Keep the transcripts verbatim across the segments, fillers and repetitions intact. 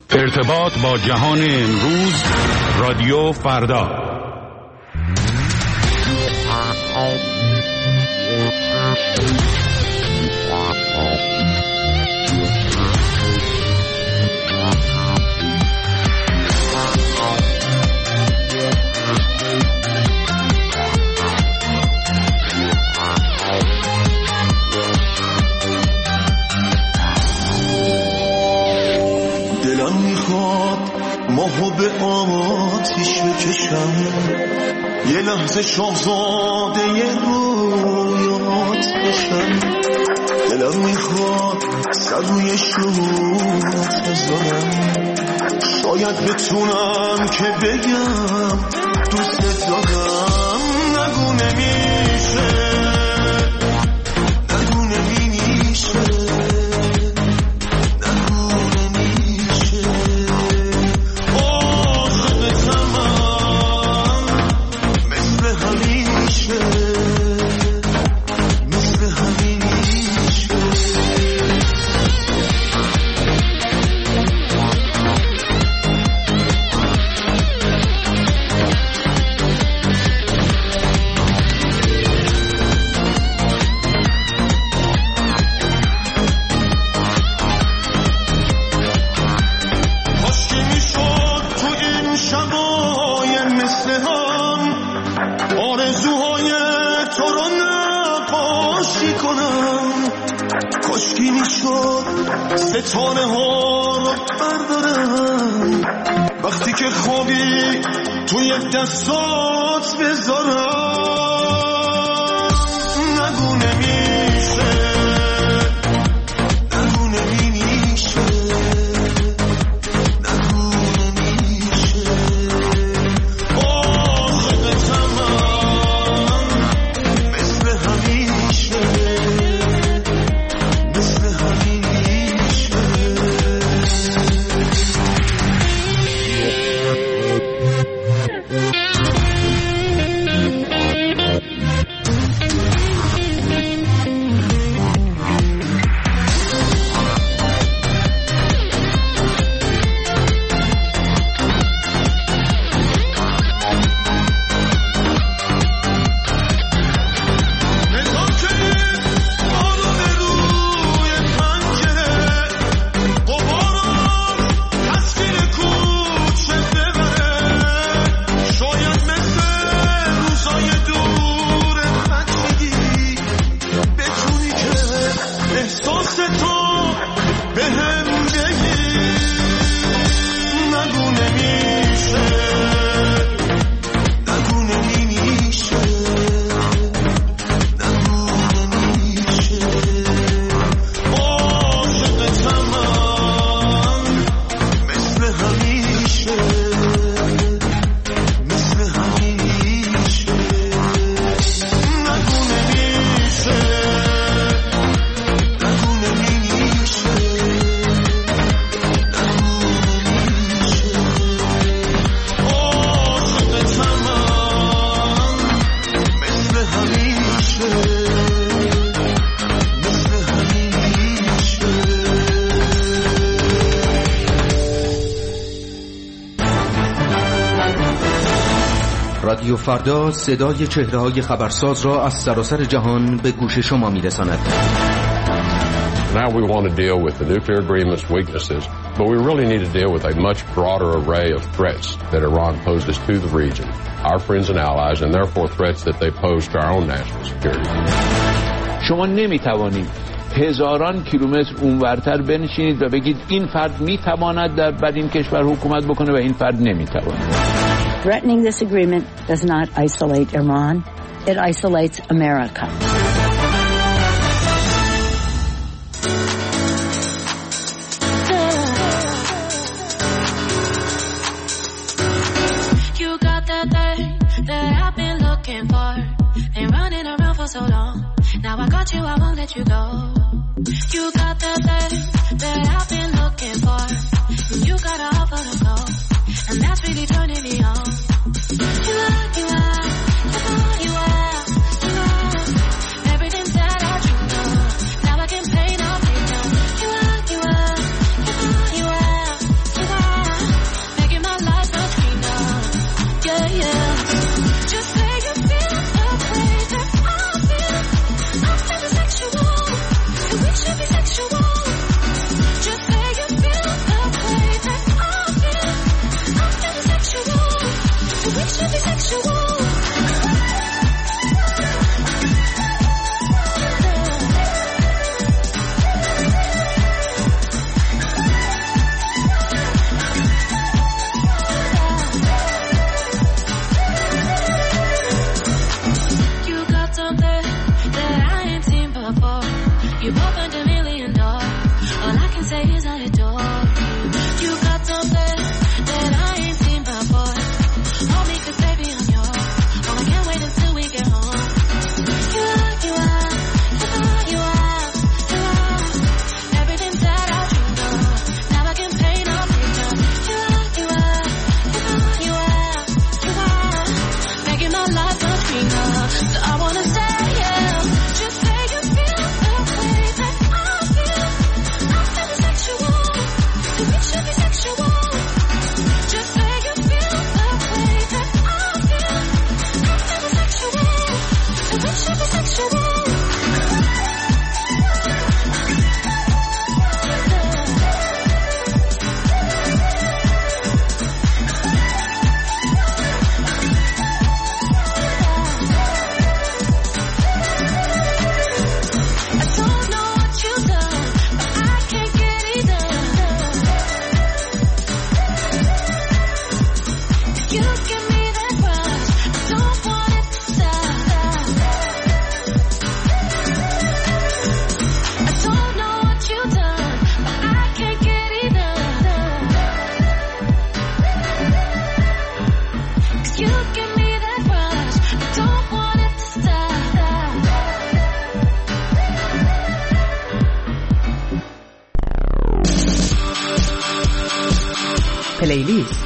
ارتباط با جهان امروز، رادیو فردا. ماهو به آتیش بکشم، یه لحظه شاهزاده یه رویات بشم. دلم میخواد سر روی شوت بذارم، شاید بتونم که بگم دوست دارم. نگو نمیشه، نگو نمیشه، ستاره ها رو بردارم، وقتی که خوابی توی دستات بذارم. نگو نمیشه، نگو نمیشه، نگو نمیشه. عاشقتم من مثل همیشه، مثل همیشه. رادیو فردا صدای چهره‌های خبرساز را از سراسر جهان به گوش شما می‌رساند. Now we want to deal with the nuclear agreement's weaknesses, but we really need to deal with a much broader array of threats that Iran poses to the region, our friends and allies, and therefore threats that they pose to our own national security. شما نمی‌توانید هزاران کیلومتر اونورتر بنشینید و بگید این فرد می‌تواند در بر این کشور حکومت بکنه و این فرد نمی‌تواند. Threatening this agreement does not isolate Iran. It isolates America. You got that thing that I've been looking for. Been running around for so long. Now I got you, I won't let you go. You got that thing that I've been looking for. You got a heart full of gold. And that's really turning me on. You are, you are, you are, you are, you are everything that I dreamed of. Now I can pay no pay no. You are, you are, you are, you are, you are پلیلیست.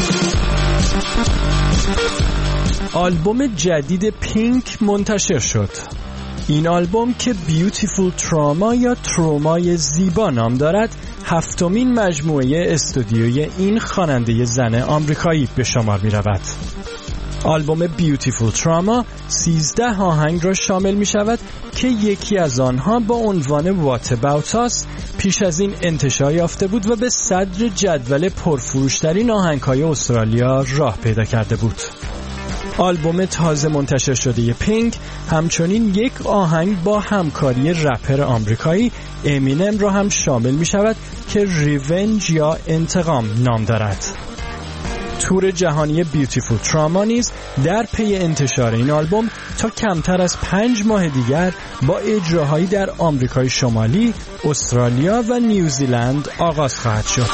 آلبوم جدید پینک منتشر شد. این آلبوم که بیوتیفول تراما یا ترومای زیبا نام دارد، هفتمین مجموعه استودیوی این خواننده زن آمریکایی به شمار می رود. آلبوم بیوتیفول تراما سیزده آهنگ را شامل می شود که یکی از آنها با عنوان What About Us پیش از این انتشار یافته بود و به صدر جدول پرفروشترین آهنگ‌های استرالیا راه پیدا کرده بود. آلبوم تازه منتشر شده پینک همچنین یک آهنگ با همکاری رپر آمریکایی امینم را هم شامل می شود که ریونج یا انتقام نام دارد. تور جهانی بیوتیفول تراما نیز در پی انتشار این آلبوم تا کمتر از پنج ماه دیگر با اجراهایی در آمریکای شمالی، استرالیا و نیوزیلند آغاز خواهد شد.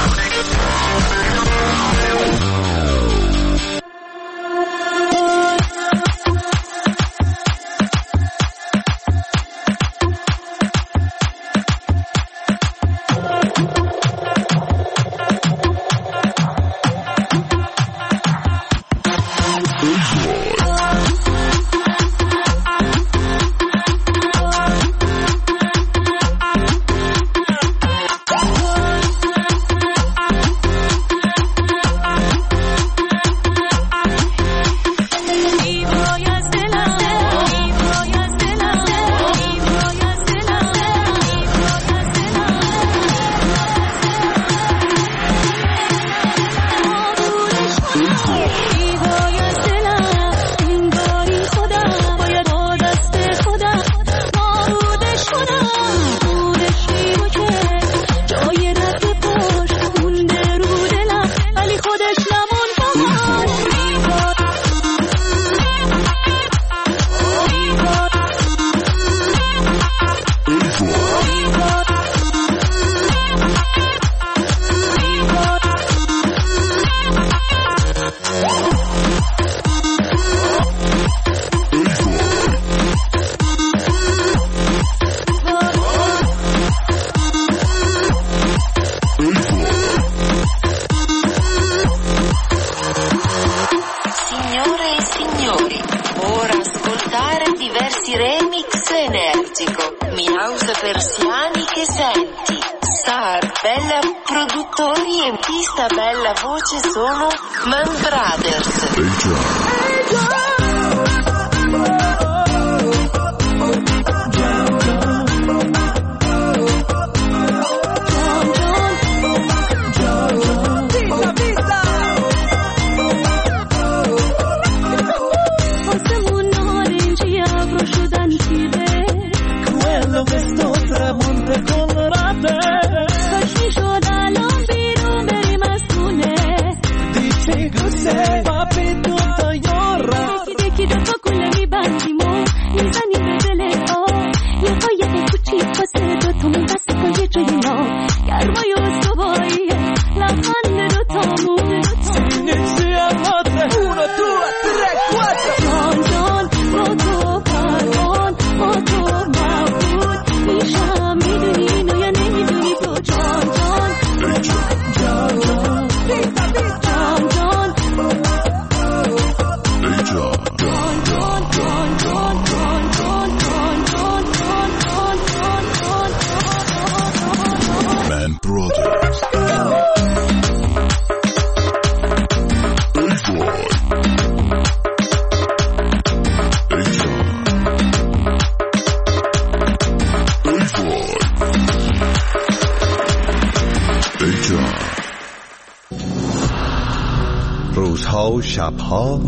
روزها و شبها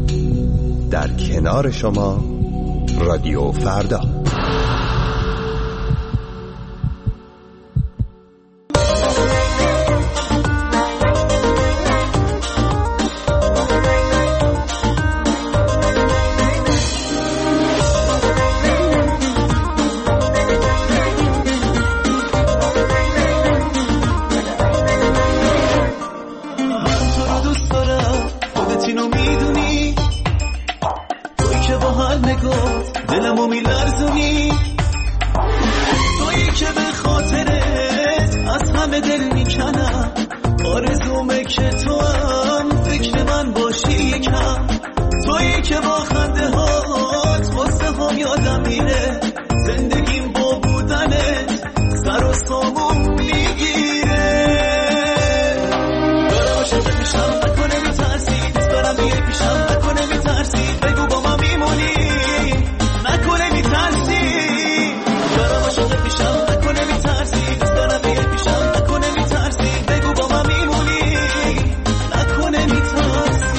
در کنار شما رادیو فردا. آرزومه که تو هم فکر من باشی یکم، تویی که با خنده هات واسه هم یادم میره، زندگیم با بودنت سر و سامون میگیره. دارم عاشقت میشم نکنه میترسی، دوست دارم بیای پیشم نکنه میترسی، بگو با من میمونی نکنه میترسی. دارم عاشقت میشم نکنه میترسی، دوست دارم بیای پیشم نکنه میترسی، بگو با من میمونی نکنه میترسی.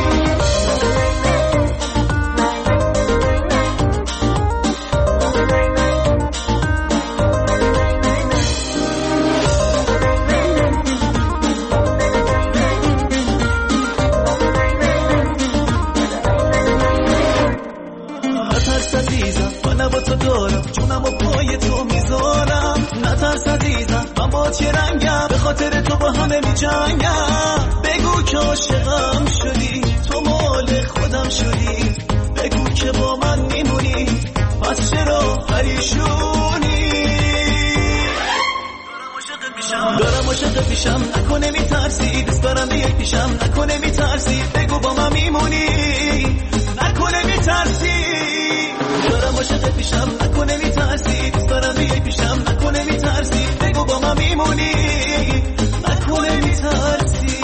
نترس عزیزم من با تو دارم، جونم و پای تو میذارم. نترس عزیزم من با چه رنگم، به خاطر تو با همه میجنگم. بگو که عاشقم شدی، تو مال خودم شدی، بگو که با من میمونی، پس چرا پریشونی؟ دارم عاشقت میشم نکنه میترسی، دوست دارم بیای پیشم نکنه میترسی، بگو با من میمونی نکنه میترسی. دارم عاشقت میشم نکنه میترسی، دوست دارم بیای پیشم نکنه میترسی، بگو با من میمونی نکنه میترسی.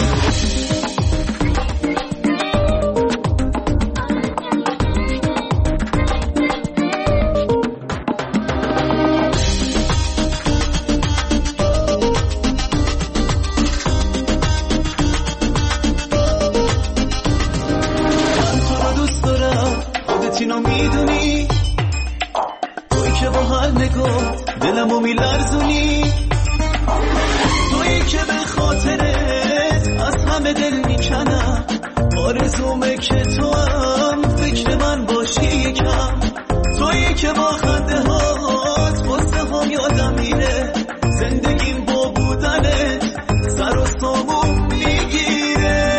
اینو میدونی، توی که با هر نگاه دلمو میلرزونی، توی که به خاطرت از همه دل میکنم. آرزومه که تو هم فکر من باشی یکم، توی که با خنده هات واسه هم یادم میره، زندگیم با بودنت سر و سامون میگیره.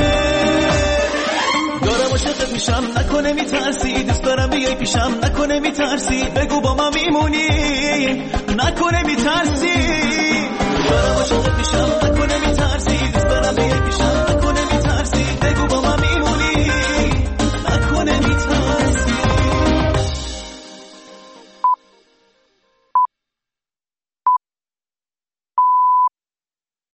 دارم عاشقت میشم نکنه میترسی، دوست دارم بیای پیشم نکنه میترسی، بگو با من میمونی نکنه میترسی.